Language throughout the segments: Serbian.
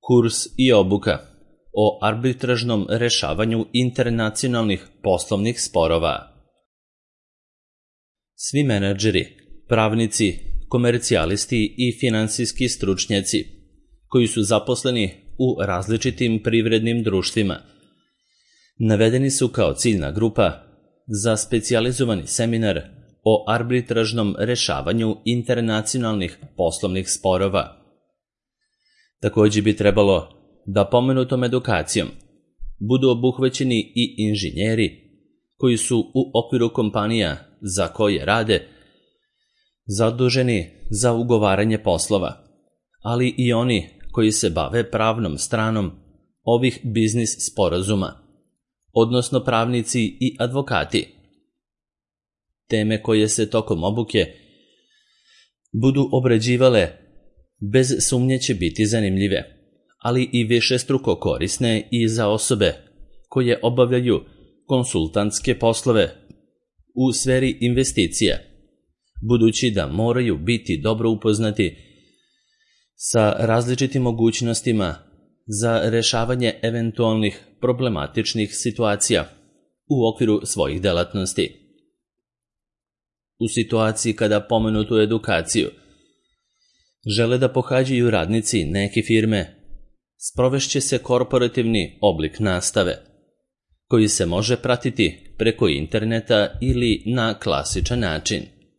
Kurs i obuka o arbitražnom rešavanju internacionalnih poslovnih sporova. Svi menadžeri, pravnici, komercijalisti i finansijski stručnjaci koji su zaposleni u različitim privrednim društvima navedeni su kao ciljna grupa za specijalizovani seminar o arbitražnom rešavanju internacionalnih poslovnih sporova. Također bi trebalo da pomenutom edukacijom budu obuhvaćeni i inženjeri koji su u okviru kompanija za koje rade zaduženi za ugovaranje poslova, ali i oni koji se bave pravnom stranom ovih biznis sporazuma, odnosno pravnici i advokati. Teme koje se tokom obuke budu obrađivale bez sumnje će biti zanimljive, ali i višestruko korisne i za osobe koje obavljaju konsultantske poslove u sferi investicija, budući da moraju biti dobro upoznati sa različitim mogućnostima za rešavanje eventualnih problematičnih situacija u okviru svojih delatnosti. U situaciji kada pomenutu edukaciju žele da pohađaju radnici neke firme, sprovešće se korporativni oblik nastave, koji se može pratiti preko interneta ili na klasičan način.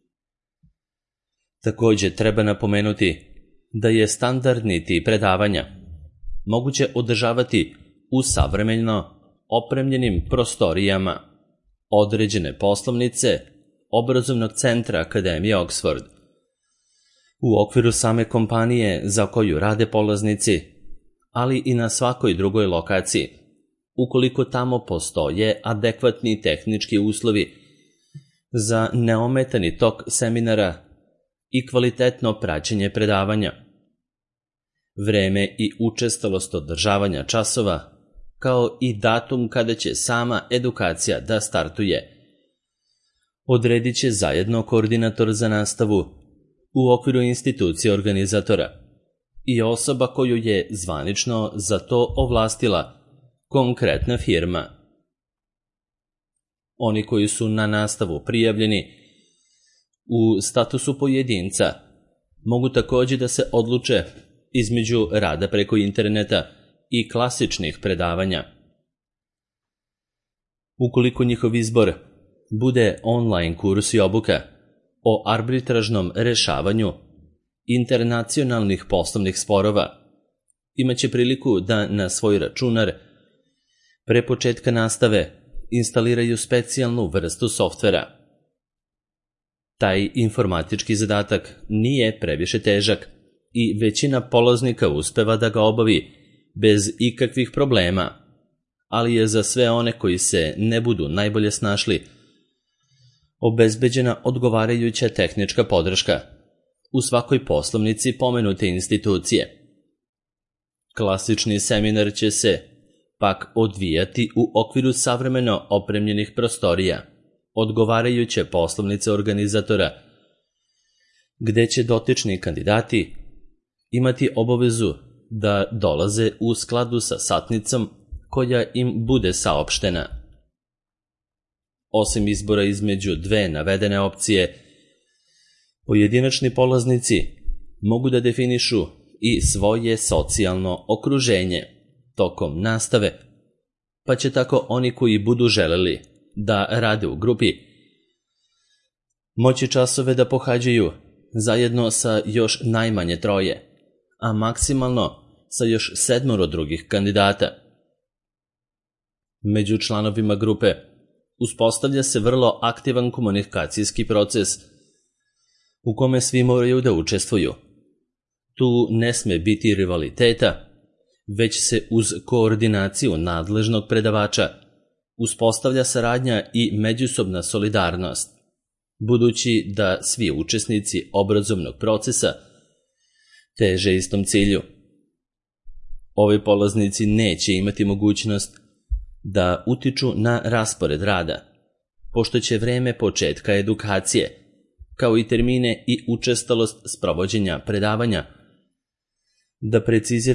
Također treba napomenuti da je standardni tip predavanja moguće održavati u savremeno opremljenim prostorijama određene poslovnice obrazovnog centra Akademije Oxford, u okviru same kompanije za koju rade polaznici, ali i na svakoj drugoj lokaciji, ukoliko tamo postoje adekvatni tehnički uslovi za neometani tok seminara i kvalitetno praćenje predavanja. Vreme i učestalost održavanja časova, kao i datum kada će sama edukacija da startuje, odredit će zajedno koordinator za nastavu u okviru institucije organizatora i osoba koju je zvanično za to ovlastila konkretna firma. Oni koji su na nastavu prijavljeni u statusu pojedinca mogu također da se odluče između rada preko interneta i klasičnih predavanja. Ukoliko njihov izbor bude online kurs i obuka o arbitražnom rešavanju internacionalnih poslovnih sporova, imaće priliku da na svoj računar pre početka nastave instaliraju specijalnu vrstu softvera. Taj informatički zadatak nije previše težak i većina polaznika uspeva da ga obavi bez ikakvih problema, ali je za sve one koji se ne budu najbolje snašli obezbeđena odgovarajuća tehnička podrška u svakoj poslovnici pomenute institucije. Klasični seminar će se pak odvijati u okviru savremeno opremljenih prostorija odgovarajuće poslovnice organizatora, gde će dotični kandidati imati obavezu da dolaze u skladu sa satnicom koja im bude saopštena. Osim izbora između dve navedene opcije, pojedinačni polaznici mogu da definišu i svoje socijalno okruženje tokom nastave, pa će tako oni koji budu želeli da rade u grupi moći časove da pohađaju zajedno sa još najmanje 3, a maksimalno sa još 7 drugih kandidata. Među članovima grupe uspostavlja se vrlo aktivan komunikacijski proces u kome svi moraju da učestvuju. Tu ne sme biti rivaliteta, već se uz koordinaciju nadležnog predavača uspostavlja saradnja i međusobna solidarnost, budući da svi učesnici obrazovnog procesa teže istom cilju. Ovi polaznici neće imati mogućnost da utiču na raspored rada, pošto će vreme početka edukacije, kao i termine i učestalost sprovođenja predavanja, da precizira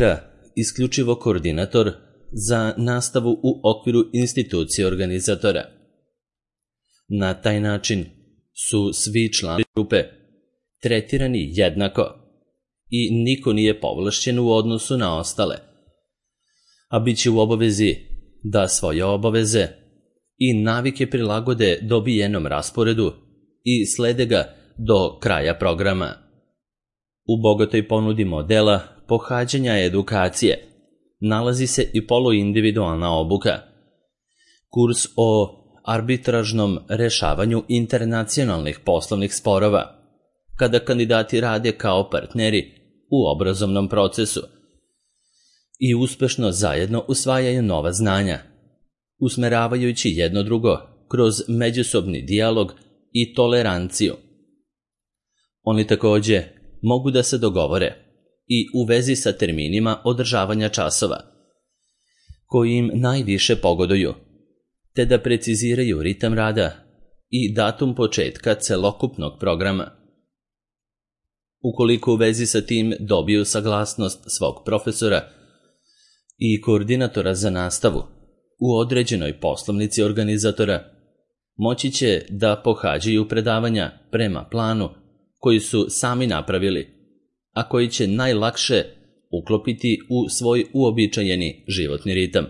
isključivo koordinator za nastavu u okviru institucije organizatora. Na taj način su svi članovi grupe tretirani jednako i niko nije povlašćen u odnosu na ostale, a bit će u obavezi da svoje obaveze i navike prilagode dobijenom rasporedu i slede ga do kraja programa. U bogatoj ponudi modela pohađanja edukacije nalazi se i poluindividualna obuka, kurs o arbitražnom rešavanju internacionalnih poslovnih sporova, kada kandidati rade kao partneri u obrazovnom procesu i uspešno zajedno usvajaju nova znanja, usmeravajući jedno drugo kroz međusobni dijalog i toleranciju. Oni takođe mogu da se dogovore i u vezi sa terminima održavanja časova, koji im najviše pogoduju, te da preciziraju ritam rada i datum početka celokupnog programa. Ukoliko u vezi sa tim dobiju saglasnost svog profesora i koordinatora za nastavu u određenoj poslovnici organizatora, moći će da pohađaju predavanja prema planu koji su sami napravili, a koji će najlakše uklopiti u svoj uobičajeni životni ritam.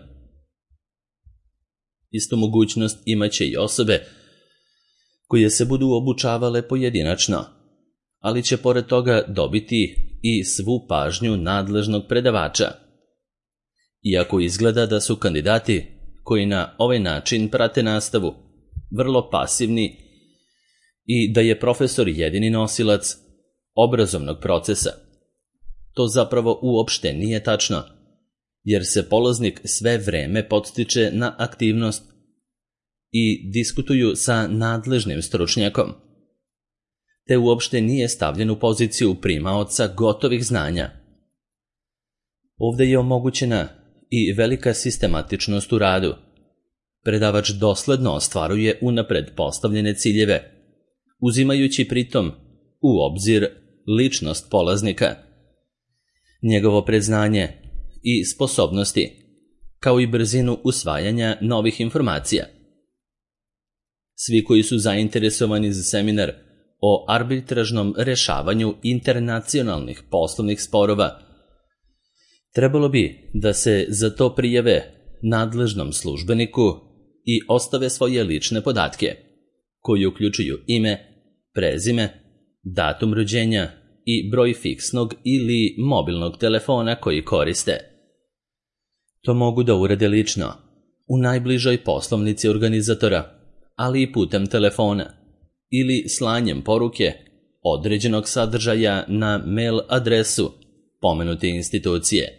Istu mogućnost imaće i osobe koje se budu obučavale pojedinačno, ali će pored toga dobiti i svu pažnju nadležnog predavača. Iako izgleda da su kandidati koji na ovaj način prate nastavu vrlo pasivni i da je profesor jedini nosilac obrazovnog procesa, to zapravo uopšte nije tačno, jer se polaznik sve vreme podstiče na aktivnost i diskutuju sa nadležnim stručnjakom, te uopšte nije stavljen u poziciju primaoca gotovih znanja. Ovde je omogućena i velika sistematičnost u radu. Predavač dosledno ostvaruje unapred postavljene ciljeve, uzimajući pritom u obzir ličnost polaznika, njegovo predznanje i sposobnosti, kao i brzinu usvajanja novih informacija. Svi koji su zainteresovani za seminar o arbitražnom rešavanju internacionalnih poslovnih sporova, trebalo bi da se za to prijave nadležnom službeniku i ostave svoje lične podatke, koji uključuju ime, prezime, datum rođenja i broj fiksnog ili mobilnog telefona koji koriste. To mogu da urade lično, u najbližoj poslovnici organizatora, ali i putem telefona ili slanjem poruke određenog sadržaja na mail adresu pomenute institucije.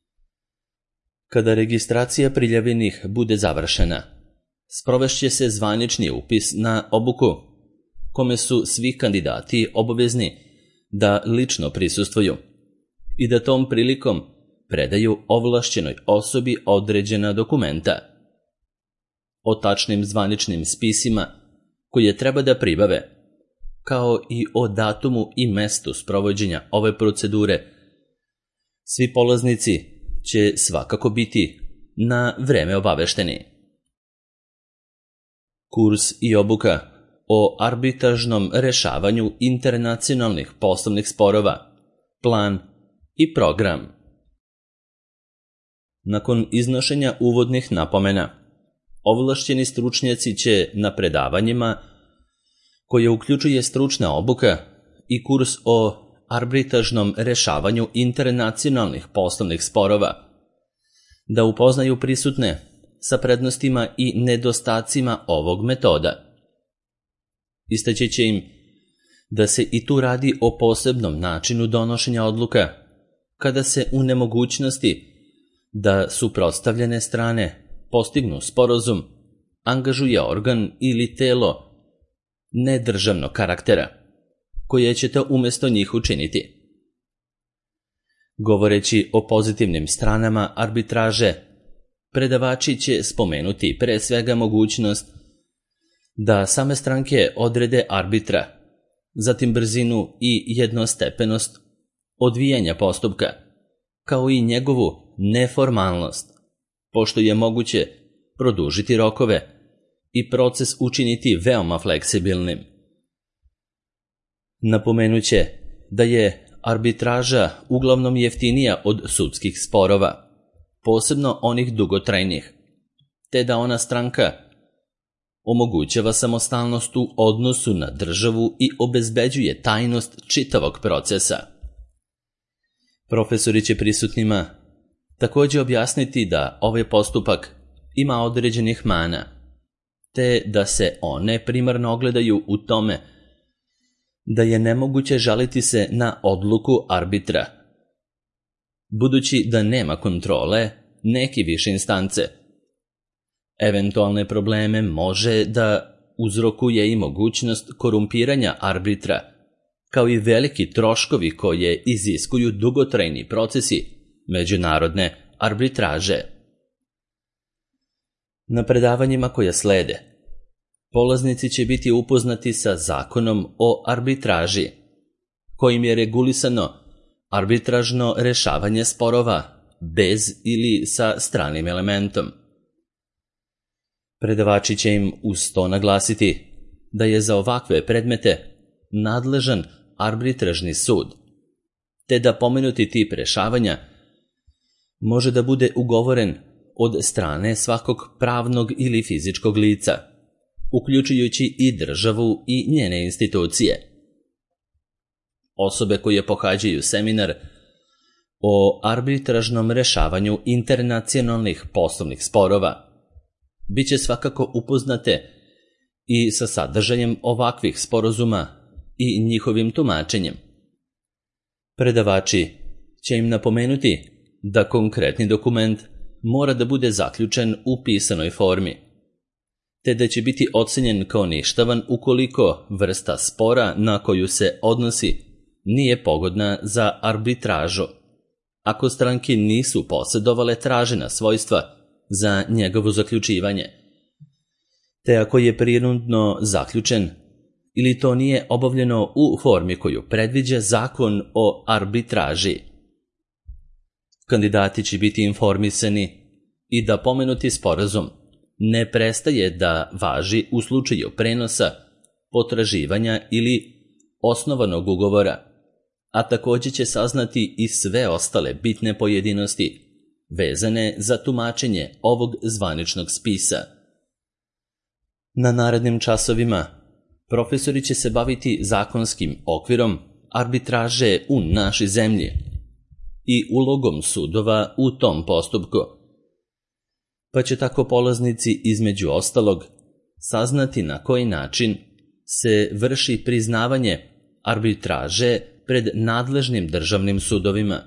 Kada registracija prijavljenih bude završena, sprovešće se zvanični upis na obuku, kome su svi kandidati obavezni da lično prisustvuju i da tom prilikom predaju ovlašćenoj osobi određena dokumenta. O tačnim zvaničnim spisima koje treba da pribave, kao i o datumu i mestu sprovođenja ove procedure, svi polaznici će svakako biti na vreme obavešteni. Kurs i obuka o arbitražnom rešavanju internacionalnih poslovnih sporova, plan i program. Nakon iznošenja uvodnih napomena, ovlašćeni stručnjaci će na predavanjima, koje uključuje stručna obuka i kurs o arbitražnom rešavanju internacionalnih poslovnih sporova, da upoznaju prisutne sa prednostima i nedostacima ovog metoda. Istaći će im da se i tu radi o posebnom načinu donošenja odluka, kada se u nemogućnosti da suprotstavljene strane postignu sporazum, angažuje organ ili telo nedržavnog karaktera, koje će to umesto njih učiniti. Govoreći o pozitivnim stranama arbitraže, predavači će spomenuti pre svega mogućnost da same stranke odrede arbitra, zatim brzinu i jednostepenost odvijanja postupka, kao i njegovu neformalnost, pošto je moguće produžiti rokove i proces učiniti veoma fleksibilnim. Napomenuće da je arbitraža uglavnom jeftinija od sudskih sporova, posebno onih dugotrajnih, te da ona stranka omogućava samostalnost u odnosu na državu i obezbeđuje tajnost čitavog procesa. Profesori će prisutnima također objasniti da ovaj postupak ima određenih mana, te da se one primarno ogledaju u tome da je nemoguće žaliti se na odluku arbitra, budući da nema kontrole neke više instance. Eventualne probleme može da uzrokuje i mogućnost korumpiranja arbitra, kao i veliki troškovi koje iziskuju dugotrajni procesi međunarodne arbitraže. Na predavanjima koja slede, polaznici će biti upoznati sa zakonom o arbitraži, kojim je regulisano arbitražno rešavanje sporova bez ili sa stranim elementom. Predavači će im uz to naglasiti da je za ovakve predmete nadležan arbitražni sud, te da pomenuti tip rešavanja može da bude ugovoren od strane svakog pravnog ili fizičkog lica, uključujući i državu i njene institucije. Osobe koje pohađaju seminar o arbitražnom rešavanju internacionalnih poslovnih sporova biće svakako upoznate i sa sadržajem ovakvih sporazuma i njihovim tumačenjem. Predavači će im napomenuti da konkretni dokument mora da bude zaključen u pisanoj formi, te da će biti ocenjen kao ništavan ukoliko vrsta spora na koju se odnosi nije pogodna za arbitražu, ako stranke nisu posjedovale tražena svojstva za njegovo zaključivanje, te ako je prinudno zaključen ili to nije obavljeno u formi koju predviđa zakon o arbitraži. Kandidati će biti informisani i da pomenuti sporazum ne prestaje da važi u slučaju prenosa, potraživanja ili osnovanog ugovora, a također će saznati i sve ostale bitne pojedinosti vezane za tumačenje ovog zvaničnog spisa. Na narednim časovima profesori će se baviti zakonskim okvirom arbitraže u našoj zemlji i ulogom sudova u tom postupku, pa će tako polaznici između ostalog saznati na koji način se vrši priznavanje arbitraže pred nadležnim državnim sudovima.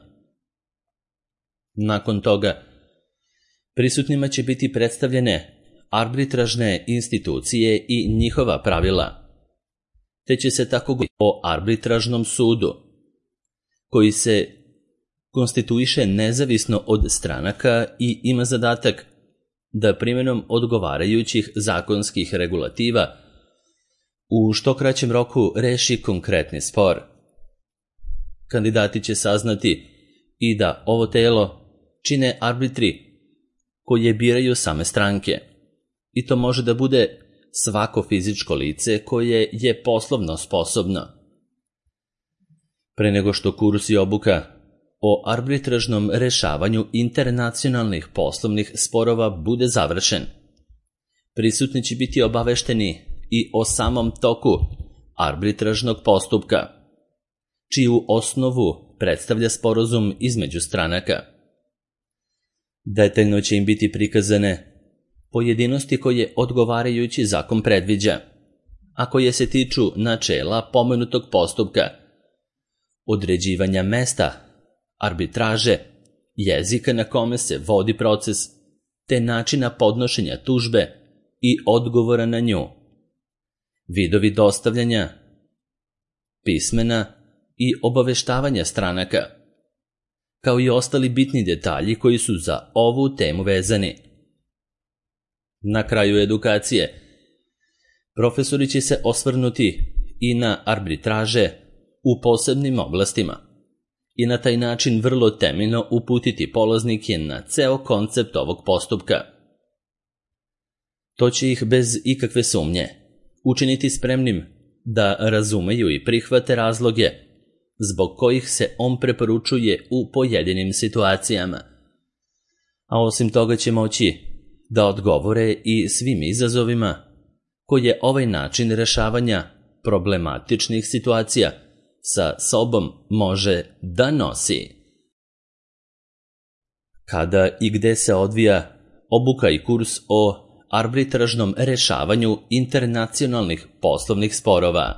Nakon toga, prisutnima će biti predstavljene arbitražne institucije i njihova pravila, te će se tako govoriti o arbitražnom sudu, koji se konstituiše nezavisno od stranaka i ima zadatak da primjenom odgovarajućih zakonskih regulativa u što kraćem roku reši konkretni spor. Kandidati će saznati i da ovo telo čine arbitri koje biraju same stranke, i to može da bude svako fizičko lice koje je poslovno sposobno. Pre nego što kurs i obuka o arbitražnom rešavanju internacionalnih poslovnih sporova bude završen, prisutni će biti obavešteni i o samom toku arbitražnog postupka, čiju osnovu predstavlja sporazum između stranaka. Detaljno će im biti prikazane pojedinosti koje odgovarajući zakon predviđa, a koje se tiču načela pomenutog postupka, određivanja mesta arbitraže, jezika na kome se vodi proces, te načina podnošenja tužbe i odgovora na nju, vidovi dostavljanja pismena i obaveštavanja stranaka, kao i ostali bitni detalji koji su za ovu temu vezani. Na kraju edukacije, profesori će se osvrnuti i na arbitraže u posebnim oblastima i na taj način vrlo temeljno uputiti polaznike na ceo koncept ovog postupka. To će ih bez ikakve sumnje učiniti spremnim da razumeju i prihvate razloge zbog kojih se on preporučuje u pojedinim situacijama. A osim toga će moći da odgovore i svim izazovima koje ovaj način rešavanja problematičnih situacija sa sobom može da nosi. Kada i gde se odvija obuka i kurs o arbitražnom rešavanju internacionalnih poslovnih sporova?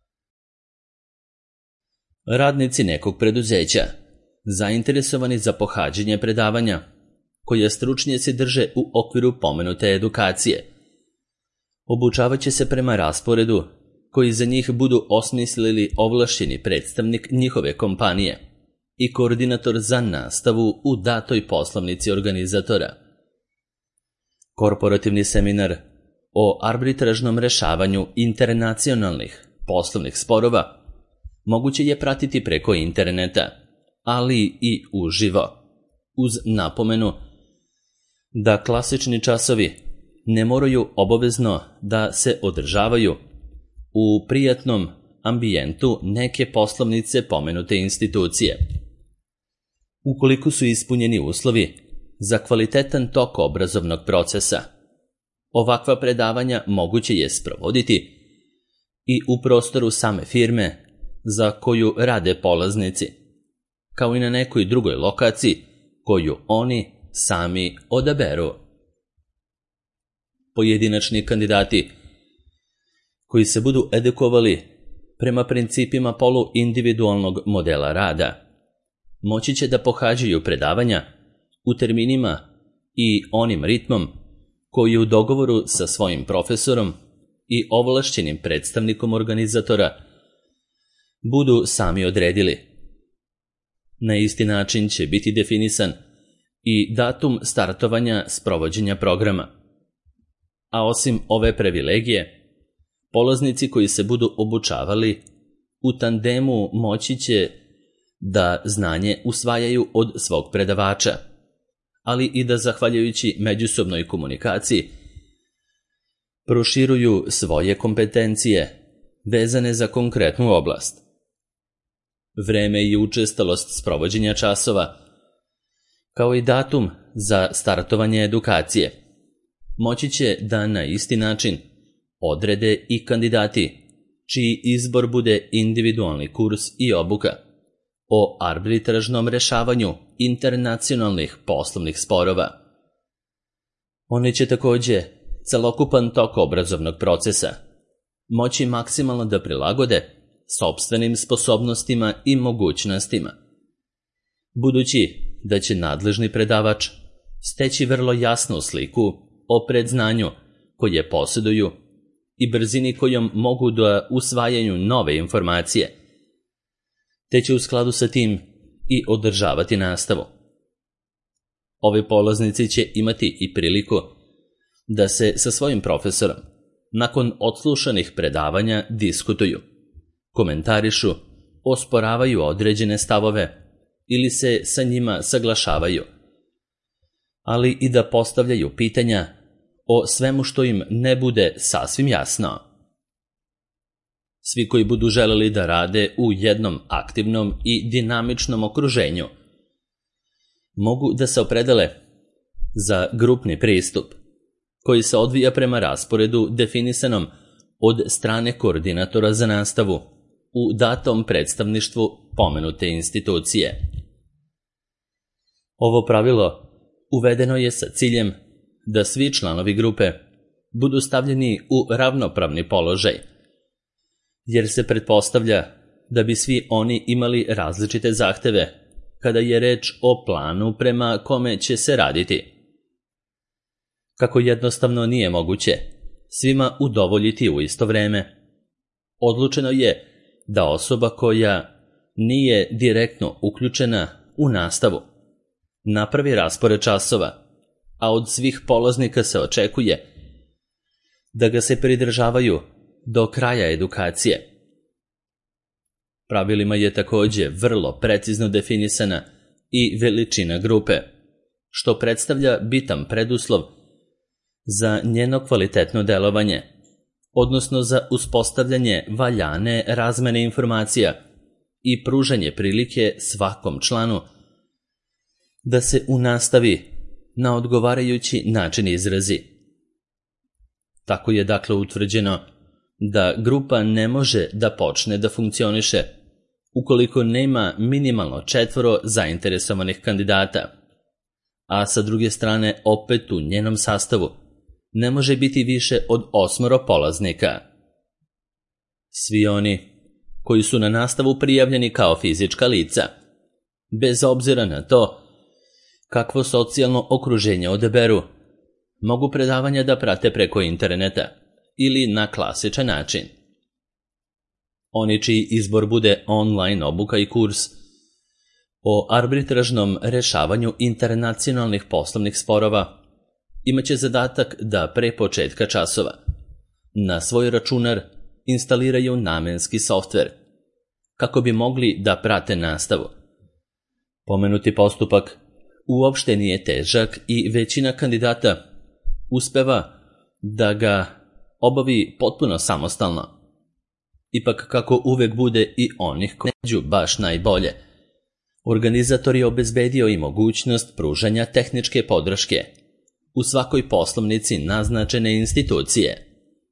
Radnici nekog preduzeća, zainteresovani za pohađanje predavanja, koje stručnjaci drže u okviru pomenute edukacije, obučavat će se prema rasporedu koji za njih budu osmislili ovlašćeni predstavnik njihove kompanije i koordinator za nastavu u datoj poslovnici organizatora. Korporativni seminar o arbitražnom rešavanju internacionalnih poslovnih sporova moguće je pratiti preko interneta, ali i uživo, uz napomenu da klasični časovi ne moraju obavezno da se održavaju u prijatnom ambijentu neke poslovnice pomenute institucije. Ukoliko su ispunjeni uslovi za kvalitetan tok obrazovnog procesa, ovakva predavanja moguće je sprovoditi i u prostoru same firme za koju rade polaznici, kao i na nekoj drugoj lokaciji koju oni sami odaberu. Pojedinačni kandidati koji se budu edukovali prema principima poluindividualnog modela rada moći će da pohađaju predavanja u terminima i onim ritmom koji u dogovoru sa svojim profesorom i ovlašćenim predstavnikom organizatora budu sami odredili. Na isti način će biti definisan i datum startovanja sprovođenja programa. A osim ove privilegije, polaznici koji se budu obučavali u tandemu moći će da znanje usvajaju od svog predavača, ali i da zahvaljujući međusobnoj komunikaciji proširuju svoje kompetencije vezane za konkretnu oblast. Vreme i učestalost sprovođenja časova, kao i datum za startovanje edukacije, moći će da na isti način odrede i kandidati čiji izbor bude individualni kurs i obuka o arbitražnom rešavanju internacionalnih poslovnih sporova. Oni će takođe celokupan tok obrazovnog procesa moći maksimalno da prilagode sopstvenim sposobnostima i mogućnostima, budući da će nadležni predavač steći vrlo jasnu sliku o predznanju koje posjeduju i brzini kojom mogu da usvajaju nove informacije, te će u skladu sa tim i održavati nastavu. Ovi polaznici će imati i priliku da se sa svojim profesorom nakon odslušanih predavanja diskutuju, komentarišu, osporavaju određene stavove ili se sa njima saglašavaju, ali i da postavljaju pitanja o svemu što im ne bude sasvim jasno. Svi koji budu želeli da rade u jednom aktivnom i dinamičnom okruženju mogu da se opredele za grupni pristup koji se odvija prema rasporedu definisanom od strane koordinatora za nastavu u datom predstavništvu pomenute institucije. Ovo pravilo uvedeno je sa ciljem da svi članovi grupe budu stavljeni u ravnopravni položaj, jer se pretpostavlja da bi svi oni imali različite zahteve kada je reč o planu prema kome će se raditi. Kako jednostavno nije moguće svima udovoljiti u isto vreme, odlučeno je da osoba koja nije direktno uključena u nastavu napravi raspored časova, a od svih polaznika se očekuje da ga se pridržavaju do kraja edukacije. Pravilima je također vrlo precizno definisana i veličina grupe, što predstavlja bitan preduslov za njeno kvalitetno delovanje, odnosno za uspostavljanje valjane razmene informacija i pružanje prilike svakom članu da se u nastavi na odgovarajući način izrazi. Tako je dakle utvrđeno da grupa ne može da počne da funkcioniše ukoliko nema minimalno 4 zainteresovanih kandidata, a sa druge strane opet u njenom sastavu ne može biti više od 8 polaznika. Svi oni koji su na nastavu prijavljeni kao fizička lica, bez obzira na to kakvo socijalno okruženje odaberu, mogu predavanja da prate preko interneta ili na klasičan način. Oni čiji izbor bude online obuka i kurs o arbitražnom rešavanju internacionalnih poslovnih sporova imaće zadatak da pre početka časova na svoj računar instaliraju namenski softver kako bi mogli da prate nastavu. Pomenuti postupak uopšte nije težak i većina kandidata uspeva da ga obavi potpuno samostalno. Ipak, kako uvek bude i onih koji neđu baš najbolje, organizator je obezbedio i mogućnost pružanja tehničke podrške u svakoj poslovnici naznačene institucije.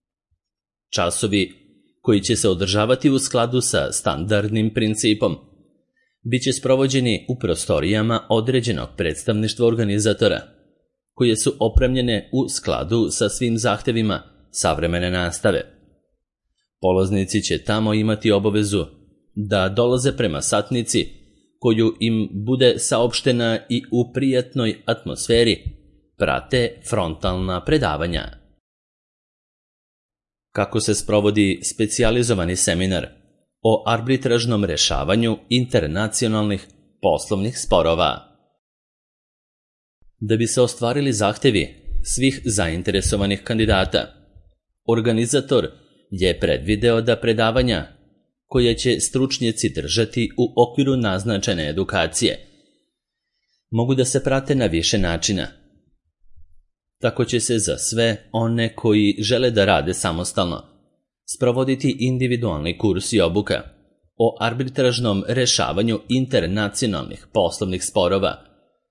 Časovi koji će se održavati u skladu sa standardnim principom biće sprovođeni u prostorijama određenog predstavništva organizatora, koje su opremljene u skladu sa svim zahtevima savremene nastave. Polaznici će tamo imati obavezu da dolaze prema satnici koju im bude saopštena i u prijatnoj atmosferi prate frontalna predavanja. Kako se sprovodi specijalizovani seminar o arbitražnom rešavanju internacionalnih poslovnih sporova? Da bi se ostvarili zahtevi svih zainteresovanih kandidata, organizator je predvideo da predavanja koje će stručnjaci držati u okviru naznačene edukacije mogu da se prate na više načina. Tako će se za sve one koji žele da rade samostalno sprovoditi individualni kurs i obuka o arbitražnom rešavanju internacionalnih poslovnih sporova.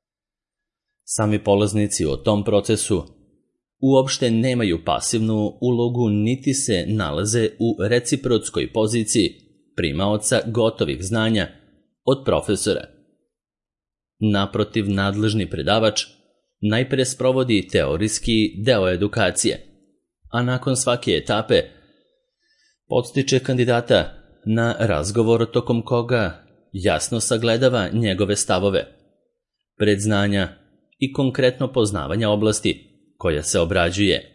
Sami polaznici u tom procesu uopšte nemaju pasivnu ulogu niti se nalaze u reciprotskoj poziciji primaoca gotovih znanja od profesora. Naprotiv, nadležni predavač najpre sprovodi teorijski deo edukacije, a nakon svake etape podstiče kandidata na razgovor tokom koga jasno sagledava njegove stavove, predznanja i konkretno poznavanja oblasti koja se obrađuje.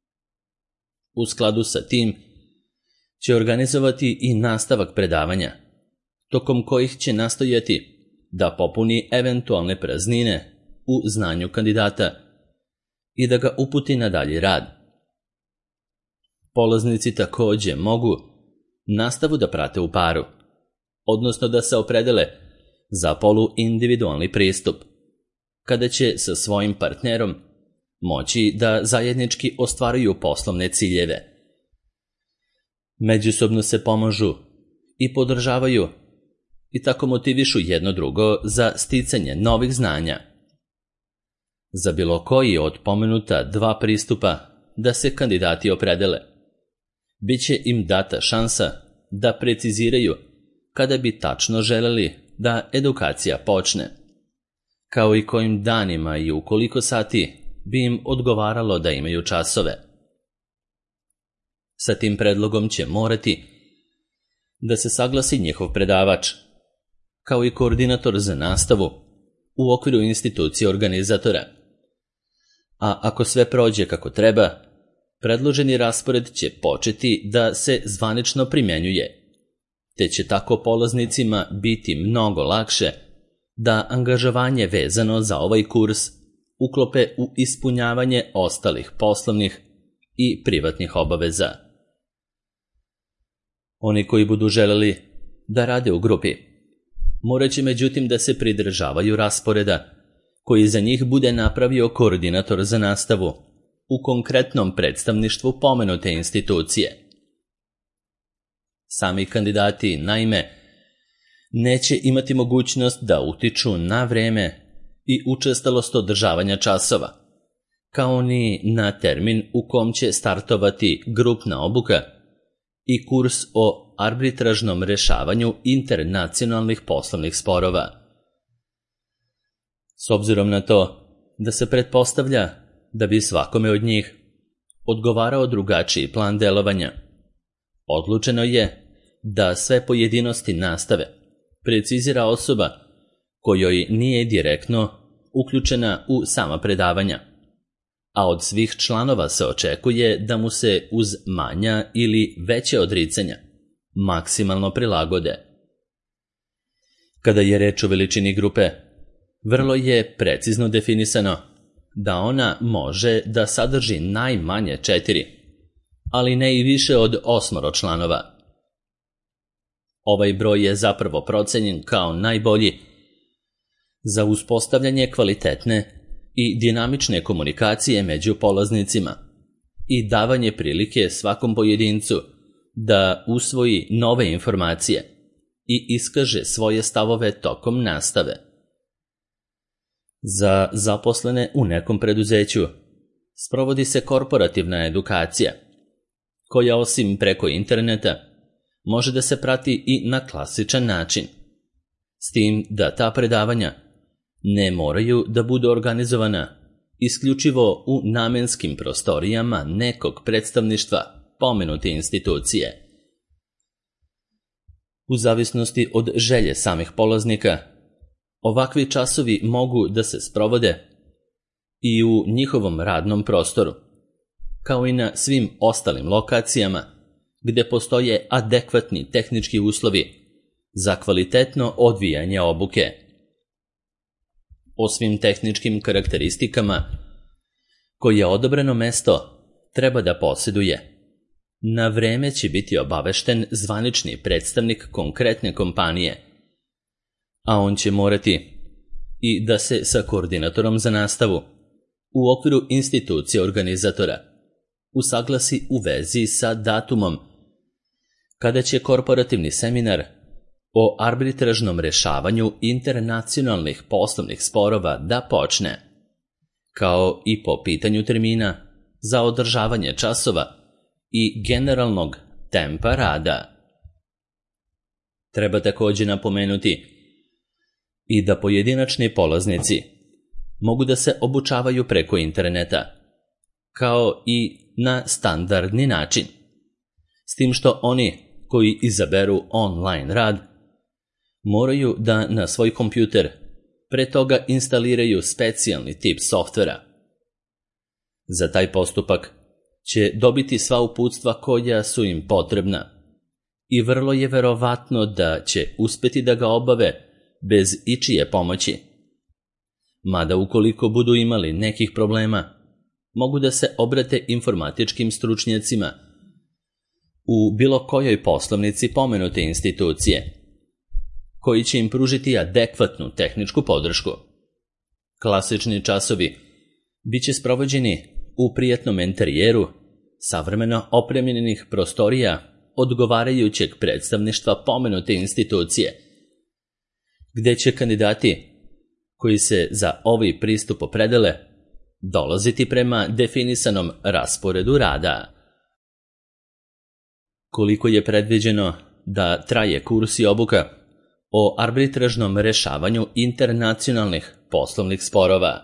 U skladu sa tim će organizovati i nastavak predavanja, tokom kojih će nastojati da popuni eventualne praznine u znanju kandidata i da ga uputi na dalji rad. Polaznici također mogu nastavu da prate u paru, odnosno da se opredele za poluindividualni pristup, kada će sa svojim partnerom moći da zajednički ostvaruju poslovne ciljeve. Međusobno se pomažu i podržavaju i tako motivišu jedno drugo za sticanje novih znanja. Za bilo koji od pomenuta 2 pristupa da se kandidati opredele, bit će im data šansa da preciziraju kada bi tačno želeli da edukacija počne, kao i kojim danima i u koliko sati bi im odgovaralo da imaju časove. Sa tim predlogom će morati da se saglasi njihov predavač, kao i koordinator za nastavu u okviru institucije organizatora. A ako sve prođe kako treba, predloženi raspored će početi da se zvanično primjenjuje, te će tako polaznicima biti mnogo lakše da angažovanje vezano za ovaj kurs uklope u ispunjavanje ostalih poslovnih i privatnih obaveza. Oni koji budu želeli da rade u grupi. Morat će međutim da se pridržavaju rasporeda koji za njih bude napravio koordinator za nastavu u konkretnom predstavništvu pomenute institucije. Sami kandidati, naime, neće imati mogućnost da utiču na vreme i učestalost održavanja časova, kao ni na termin u kom će startovati grupna obuka i kurs o arbitražnom rešavanju internacionalnih poslovnih sporova. S obzirom na to da se pretpostavlja da bi svakome od njih odgovarao drugačiji plan delovanja, odlučeno je da sve pojedinosti nastave precizira osoba kojoj nije direktno uključena u sama predavanja, a od svih članova se očekuje da mu se uz manja ili veće odricanja maksimalno prilagode. Kada je reč o veličini grupe, vrlo je precizno definisano da ona može da sadrži najmanje 4, ali ne i više od 8 članova. Ovaj broj je zapravo procenjen kao najbolji za uspostavljanje kvalitetne i dinamične komunikacije među polaznicima i davanje prilike svakom pojedincu da usvoji nove informacije i iskaže svoje stavove tokom nastave. Za zaposlene u nekom preduzeću sprovodi se korporativna edukacija, koja osim preko interneta može da se prati i na klasičan način, s tim da ta predavanja ne moraju da budu organizovana isključivo u namenskim prostorijama nekog predstavništva pomenute institucije. U zavisnosti od želje samih polaznika, ovakvi časovi mogu da se sprovode i u njihovom radnom prostoru, kao i na svim ostalim lokacijama gde postoje adekvatni tehnički uslovi za kvalitetno odvijanje obuke. O svim tehničkim karakteristikama koje odobreno mesto treba da posjeduje, na vreme će biti obavešten zvanični predstavnik konkretne kompanije, a on će morati i da se sa koordinatorom za nastavu u okviru institucije organizatora usaglasi u vezi sa datumom kada će korporativni seminar o arbitražnom rešavanju internacionalnih poslovnih sporova da počne, kao i po pitanju termina za održavanje časova i generalnog tempa rada. Treba takođe napomenuti i da pojedinačni polaznici mogu da se obučavaju preko interneta, kao i na standardni način, s tim što oni koji izaberu online rad moraju da na svoj kompjuter pre toga instaliraju specijalni tip softvera. Za taj postupak će dobiti sva uputstva koja su im potrebna i vrlo je verovatno da će uspeti da ga obave bez ičije pomoći. Mada ukoliko budu imali nekih problema, mogu da se obrate informatičkim stručnjacima u bilo kojoj poslovnici pomenute institucije, koji će im pružiti adekvatnu tehničku podršku. Klasični časovi biće sprovođeni u prijatnom enterijeru savremeno opremljenih prostorija odgovarajućeg predstavništva pomenute institucije, gde će kandidati koji se za ovaj pristup opredele dolaziti prema definisanom rasporedu rada. Koliko je predviđeno da traje kurs i obuka o arbitražnom rešavanju internacionalnih poslovnih sporova?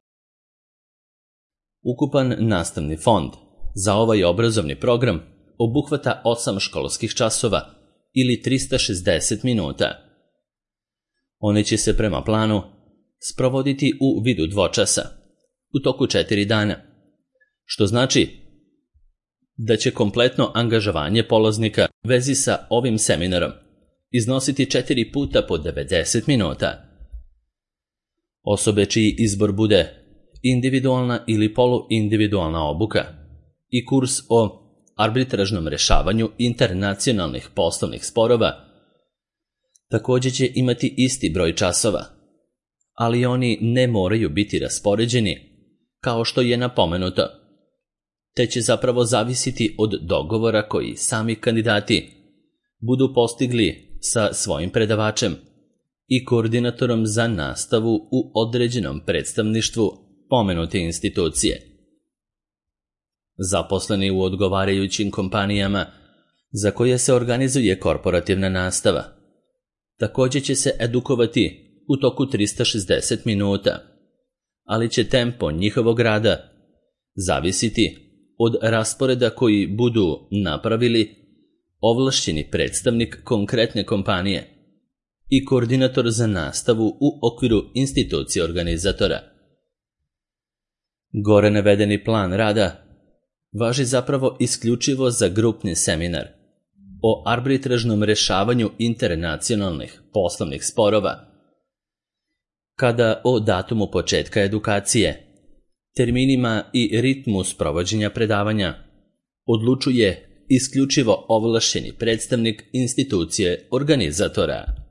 Ukupan nastavni fond za ovaj obrazovni program obuhvata 8 školskih časova ili 360 minuta. One će se prema planu sprovoditi u vidu dvočasa u toku 4 dana, što znači da će kompletno angažovanje polaznika u vezi sa ovim seminarom iznositi 4 puta po 90 minuta. Osobe čiji izbor bude individualna ili poluindividualna obuka i kurs o arbitražnom rešavanju internacionalnih poslovnih sporova Također će imati isti broj časova, ali oni ne moraju biti raspoređeni, kao što je napomenuto, te će zapravo zavisiti od dogovora koji sami kandidati budu postigli sa svojim predavačem i koordinatorom za nastavu u određenom predstavništvu pomenute institucije. Zaposleni u odgovarajućim kompanijama za koje se organizuje korporativna nastava također će se edukovati u toku 360 minuta, ali će tempo njihovog rada zavisiti od rasporeda koji budu napravili ovlašćeni predstavnik konkretne kompanije i koordinator za nastavu u okviru institucije organizatora. Gore navedeni plan rada važi zapravo isključivo za grupni seminar o arbitražnom rešavanju internacionalnih poslovnih sporova, kada o datumu početka edukacije, terminima i ritmu sprovođenja predavanja odlučuje isključivo ovlašćeni predstavnik institucije organizatora.